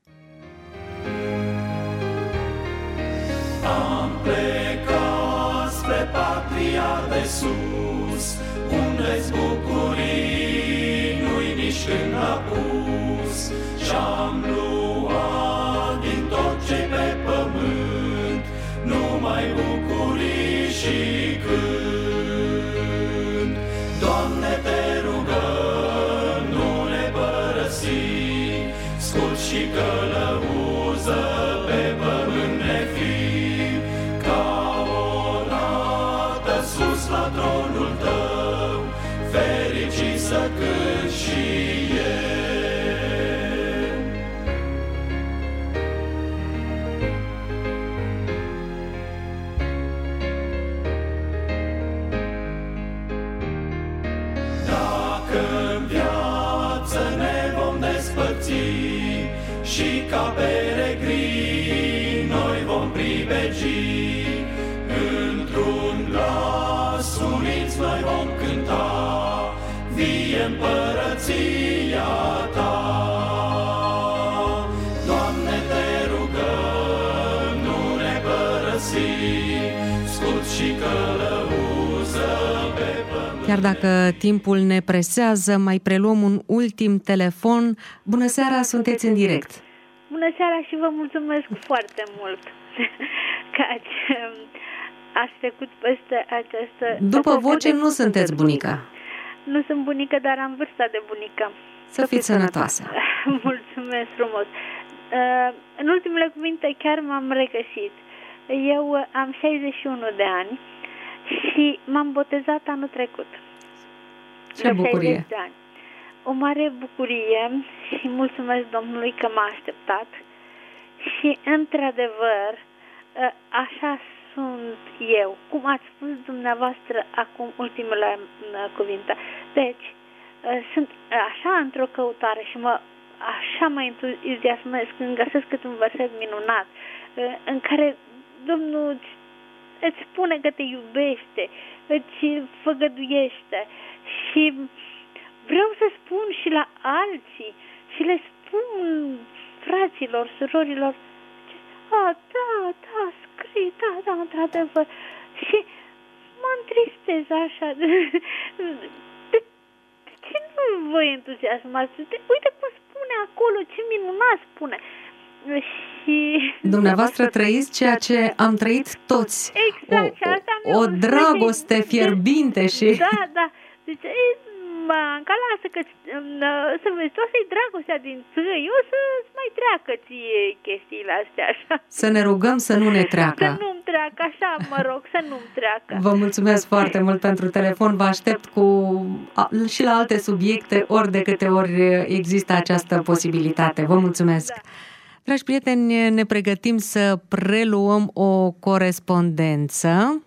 Am plecat spre patria de sus, unde-s bucurii, nu-i nici când apus, și-am luat din tot ce pe pământ, numai bucurii și cânt. Doamne, te rugăm, nu ne părăsi, scurt și călăuză pe pământ ne fii, ca o dată sus la tronul tău, fericit să cânt și eu. Și ca peregrini noi vom pribegi, într-un glas uniți noi vom cânta, vie împărăția ta. Doamne, te rugăm, nu ne părăsi, scurt și călăuză pe pământ. Chiar dacă timpul ne presează, mai preluăm un ultim telefon. Bună seara, sunteți în direct. Bună seara și vă mulțumesc foarte mult că ați, ați trecut peste această... După voce nu sunteți bunica. Nu sunt bunică, dar am vârsta de bunică. Să fiți sănătoasă. Mulțumesc frumos. În ultimele cuvinte chiar m-am regăsit. Eu am șaizeci și unu de ani și m-am botezat anul trecut. Ce bucurie! O mare bucurie și mulțumesc Domnului că m-a așteptat și, într-adevăr, așa sunt eu, cum ați spus dumneavoastră acum ultimele cuvinte. Deci, sunt așa într-o căutare și mă, așa mă entuziasmez când găsesc cât un verset minunat în care Domnul îți spune că te iubește, îți făgăduiește și vreau să spun și la alții și le spun fraților, surorilor, a, da, da, scrii, da, da, într-adevăr. Și mă întristez așa. De, de, de ce nu vă entuziasmați? De, uite cum spune acolo, ce minunat spune. Și... Dumneavoastră trăiți ceea ce am trăit toți. Exact, o, și asta o dragoste fierbinte și... Da, da. Deci, Manca, lasă că să vezi, o să-i dragostea din țăi, o să-ți mai treacă ție chestiile astea așa. Să ne rugăm să nu ne treacă. Să nu-mi treacă, așa mă rog, să nu-mi treacă. Vă mulțumesc foarte mult pentru telefon, vă aștept cu și la alte subiecte, ori de câte ori există această posibilitate. Vă mulțumesc. Dragi prieteni, ne pregătim să preluăm o corespondență.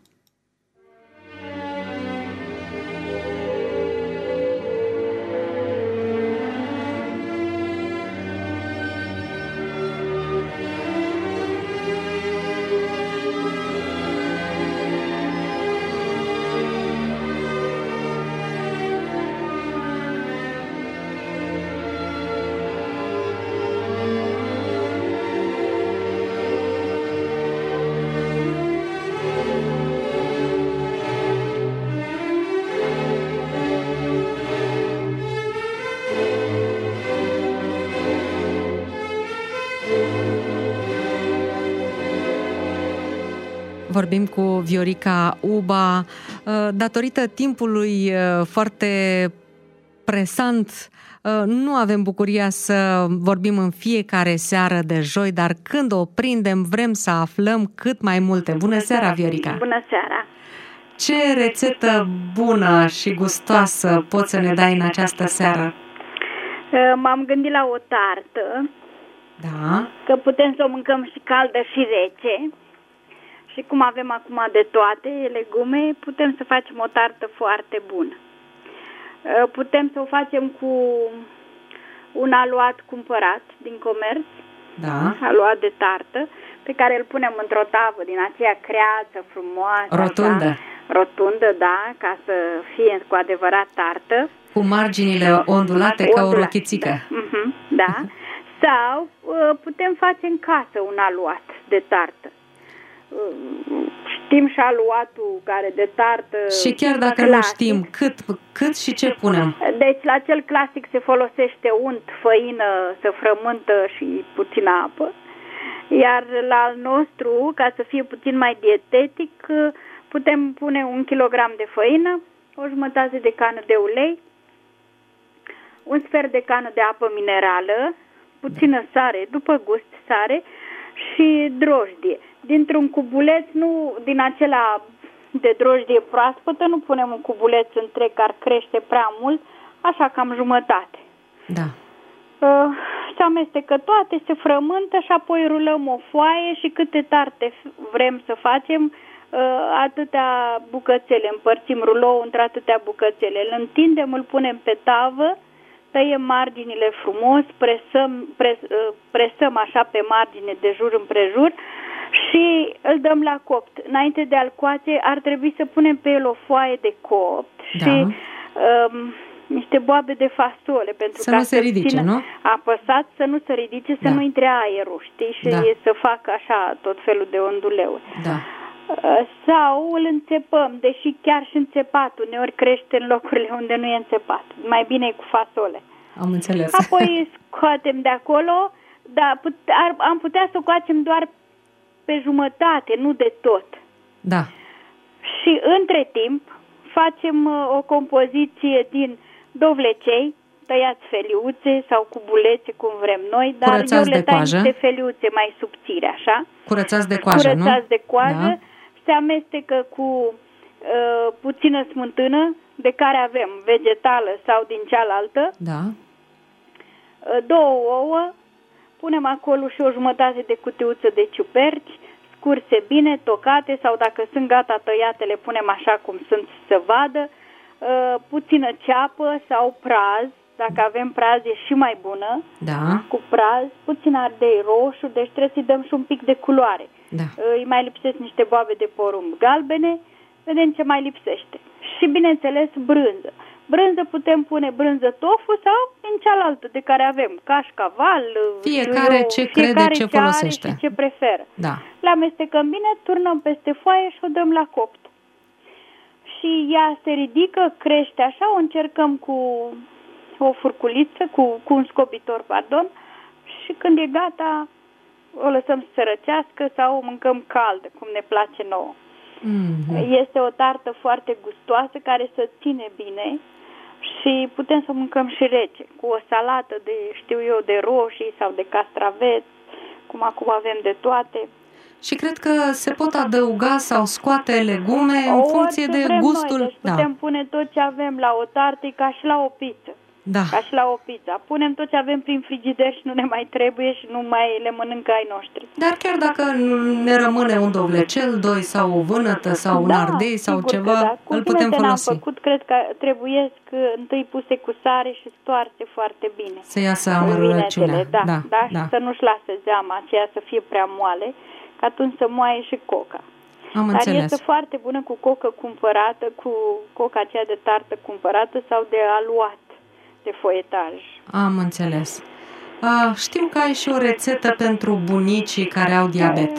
Vorbim cu Viorica Uba. Datorită timpului foarte presant, Nu avem bucuria să vorbim în fiecare seară de joi, dar când o prindem vrem să aflăm cât mai multe. Bună seara, Viorica! Bună seara! Ce rețetă bună și gustoasă poți să ne dai în această seară? M-am gândit la o tartă, da. Că putem să o mâncăm și caldă și rece. Și cum avem acum de toate legume, putem să facem o tartă foarte bună. Putem să o facem cu un aluat cumpărat din comerț, da. Aluat de tartă, pe care îl punem într-o tavă din aceea creață, frumoasă, rotundă. Așa, rotundă, da, ca să fie cu adevărat tartă. Cu marginile ondulate ca o rochițică. Da. Uh-huh, da. Sau putem face în casă un aluat de tartă. Știm și aluatul care de tartă. Și chiar dacă clasic, nu știm cât, cât și ce punem. Deci la cel clasic se folosește unt, făină, să frământă și puțină apă. Iar la al nostru, ca să fie puțin mai dietetic, putem pune un kilogram de făină, o jumătate de cană de ulei, un sfert de cană de apă minerală, puțină sare, după gust sare și drojdie. Dintr-un cubuleț, nu din acela de drojdie proaspătă, nu punem un cubuleț întreg, ar crește prea mult, așa cam jumătate. Da. Uh, se amestecă toate, se frământă și apoi rulăm o foaie și câte tarte vrem să facem, uh, atâtea bucățele, împărțim rulou într-atâtea bucățele, îl întindem, îl punem pe tavă, tăiem marginile frumos, presăm, pres, uh, presăm așa pe margine de jur împrejur și îl dăm la copt. Înainte de a-l coace, ar trebui să punem pe el o foaie de copt, da. și um, niște boabe de fasole, pentru să ca nu se ridice, nu? Apăsat, să nu se ridice, să da. nu intre aerul, știi? Și da. să facă așa tot felul de onduleuri. Da. Sau îl înțepăm, deși chiar și înțepat uneori crește în locurile unde nu e înțepat. Mai bine e cu fasole. Am înțeles. Apoi scoatem de acolo, dar put, ar, am putea să o coacem doar pe jumătate, nu de tot. Da. Și între timp facem uh, o compoziție din dovlecei, tăiați feliuțe sau cubulețe, cum vrem noi, dar curățați eu le tai niște feliuțe mai subțire, așa. Curățați de coajă, curățați nu? Curățați de coajă, da. Se amestecă cu uh, puțină smântână, de care avem vegetală sau din cealaltă. Da. Uh, două ouă, punem acolo și o jumătate de cutiuță de ciuperci, scurse bine, tocate, sau dacă sunt gata tăiate, le punem așa cum sunt să vadă. Uh, puțină ceapă sau praz, dacă avem praz e și mai bună, da. Cu praz, puțin ardei roșu, deci trebuie să-i dăm și un pic de culoare. Da. Uh, îi mai lipsesc niște boabe de porumb galbene, vedem ce mai lipsește. Și bineînțeles brânză. Brânză putem pune brânză tofu sau din cealaltă de care avem, cașcaval, fiecare eu, ce fiecare crede, ce, ce folosește și ce preferă. Da. Le amestecăm bine, turnăm peste foaie și o dăm la copt. Și ea se ridică, crește așa, o încercăm cu o furculiță, cu, cu un scobitor, pardon, și când e gata, o lăsăm să se răcească sau o mâncăm caldă, cum ne place nouă. Mm-hmm. Este o tartă foarte gustoasă care se ține bine și putem să o mâncăm și rece, cu o salată de, știu eu, de roșii sau de castraveți, cum acum avem de toate. Și cred că se pot adăuga sau scoate legume în funcție de gustul. Noi, deci putem da. pune tot ce avem la o tartă, ca și la o pizza. Da. Ca și la o pizza. Punem tot ce avem prin frigider și nu ne mai trebuie și nu mai le mănâncă ai noștri. Dar chiar dacă ne rămâne un dovlecel, doi sau o vânătă sau un da, ardei sau ceva, da. îl putem folosi. Am făcut, cred că trebuiesc întâi puse cu sare și stoarse foarte bine. Să iasă amărăciunea. Da, da, da, da. Și să nu-și lase zeama aceea să fie prea moale, că atunci să moaie și coca. Am Dar înțeles. este foarte bună cu cocă cumpărată, cu coca aceea de tartă cumpărată sau de aluat de foietaj. Am înțeles. A, știu că ai și o rețetă pentru bunicii care au diabet.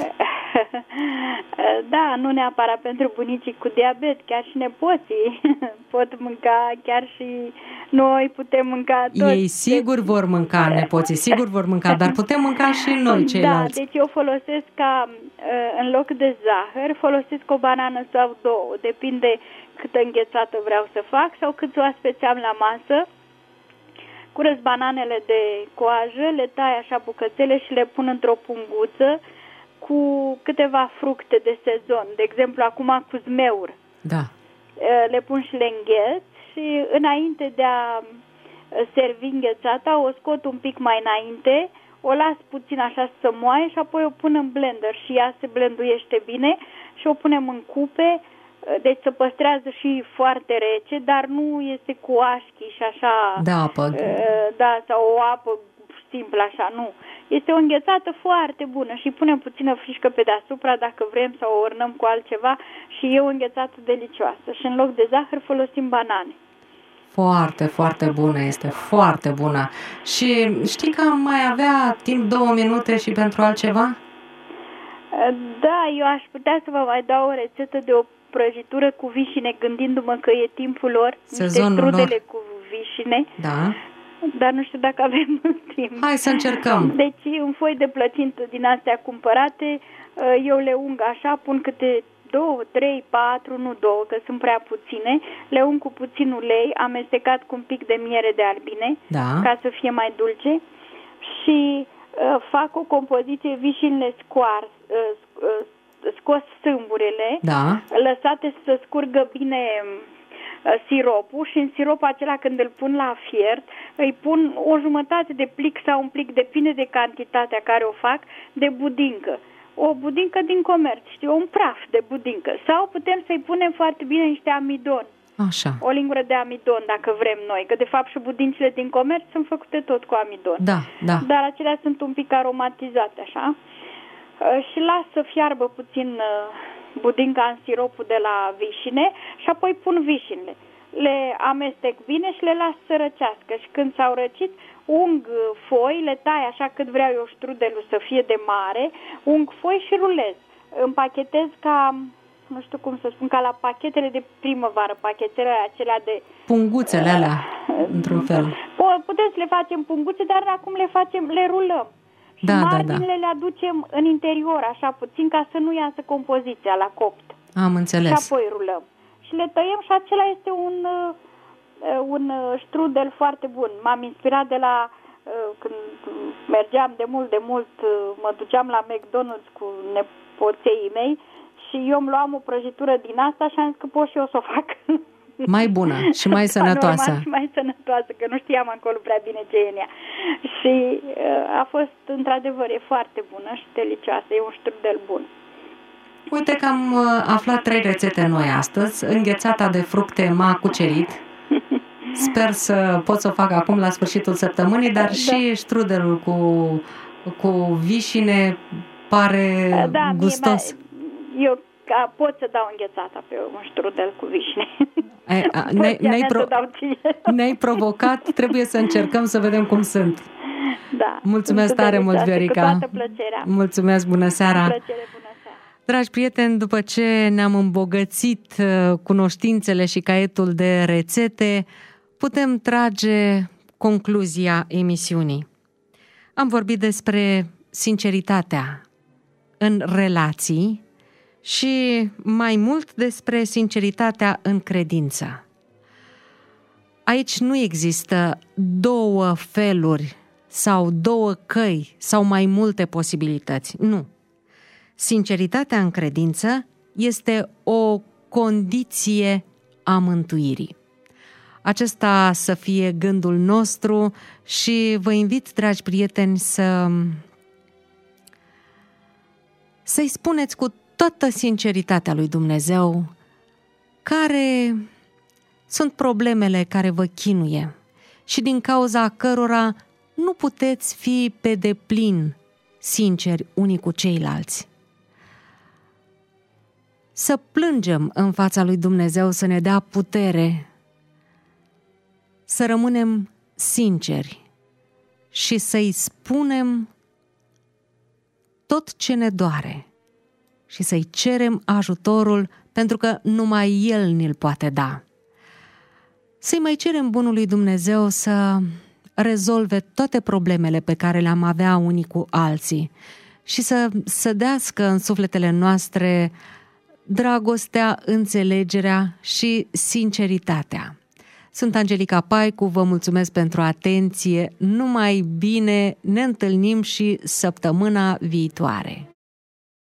Da, nu neapărat pentru bunicii cu diabet, chiar și nepoții pot mânca, chiar și noi putem mânca toți. Ei sigur vor mânca, nepoții, sigur vor mânca, dar putem mânca și noi ceilalți. Da, deci eu folosesc ca, în loc de zahăr, folosesc o banană sau două, depinde câtă înghețată vreau să fac sau câți oaspeți am la masă. curăț bananele de coajă, le tai așa bucățele și le pun într-o punguță cu câteva fructe de sezon. De exemplu, acum cu zmeur. Da. Le pun și le îngheț și înainte de a servi înghețata, o scot un pic mai înainte, o las puțin așa să moaie și apoi o pun în blender și ea se blenduiește bine și o punem în cupe, deci se păstrează și foarte rece, dar nu este cu așchi și așa, de apă. Da, sau o apă simplă așa, nu. Este o înghețată foarte bună și punem puțină frișcă pe deasupra dacă vrem sau o ornăm cu altceva și e o înghețată delicioasă și în loc de zahăr folosim banane. Foarte, foarte bună, este foarte bună. Și știi că am mai avea timp două minute și pentru altceva? Da, eu aș putea să vă mai dau o rețetă de o prăjitură cu vișine, gândindu-mă că e timpul lor, sezonul niște strudele lor. cu vișine. Da. Dar nu știu dacă avem mult timp. Hai să încercăm. Deci, în foi de plăcintă din astea cumpărate, eu le ung așa, pun câte două, trei, patru, nu două, că sunt prea puține, le ung cu puțin ulei, amestecat cu un pic de miere de albine, da. Ca să fie mai dulce, și uh, fac o compoziție, vișinile scoar, uh, uh, scos sâmburile, da. Lăsate să scurgă bine uh, siropul și în siropul acela când îl pun la fiert, îi pun o jumătate de plic sau un plic, depinde de cantitatea care o fac, de budincă. O budincă din comerț, știu, un praf de budincă. Sau putem să-i punem foarte bine niște amidon. Așa. O lingură de amidon, dacă vrem noi. Că, de fapt, și budincile din comerț sunt făcute tot cu amidon. Da, da. Dar acelea sunt un pic aromatizate, așa. Și las să fiarbă puțin budinca în siropul de la vișine și apoi pun vișinile. Le amestec bine și le las să răcească. Și când s-au răcit, ung foi, le tai așa cât vreau eu strudelul să fie de mare, ung foi și rulez. Împachetez ca, nu știu cum să spun, ca la pachetele de primăvară, pachetele acelea de... Punguțele alea, uh, într-un fel. Putem să le facem punguțe, dar acum le facem, le rulăm. Și da, marginile da, da. le aducem în interior, așa puțin, ca să nu iasă compoziția la copt. Am înțeles. Și apoi rulăm. Și le tăiem și acela este un... un strudel foarte bun. M-am inspirat de la când mergeam de mult, de mult, mă duceam la McDonald's cu nepoței mei și eu îmi luam o prăjitură din asta și am zis că pot și eu să o fac. Mai bună și mai sănătoasă. Normal, și mai sănătoasă, că nu știam acolo prea bine ce e în ea. Și a fost, într-adevăr, e foarte bună și delicioasă. E un strudel bun. Uite că am aflat trei rețete noi astăzi. Înghețata de fructe m-a cucerit. Sper să pot să o fac acum la sfârșitul săptămânii, dar da. Și strudelul cu, cu vișine pare da, gustos. Mie, eu ca, pot să dau înghețata pe un strudel cu vișine. E, a, ne, ne-ai, pro, ne-ai provocat, trebuie să încercăm să vedem cum sunt. Da. Mulțumesc tare mult, Viorica. Cu toată plăcerea. Mulțumesc, bună seara. Cu plăcere, bună seara. Dragi prieteni, după ce ne-am îmbogățit cunoștințele și caietul de rețete, putem trage concluzia emisiunii. Am vorbit despre sinceritatea în relații și mai mult despre sinceritatea în credință. Aici nu există două feluri sau două căi sau mai multe posibilități. Nu. Sinceritatea în credință este o condiție a mântuirii. Acesta să fie gândul nostru și vă invit, dragi prieteni, să să-i spuneți cu toată sinceritatea lui Dumnezeu care sunt problemele care vă chinuie și din cauza cărora nu puteți fi pe deplin sinceri unii cu ceilalți. Să plângem în fața lui Dumnezeu să ne dea putere să rămânem sinceri și să-i spunem tot ce ne doare și să-i cerem ajutorul pentru că numai El ne-l poate da. Să-i mai cerem bunului Dumnezeu să rezolve toate problemele pe care le-am avea unii cu alții și să sădească în sufletele noastre dragostea, înțelegerea și sinceritatea. Sunt Angelica Paicu, vă mulțumesc pentru atenție, numai bine, ne întâlnim și săptămâna viitoare.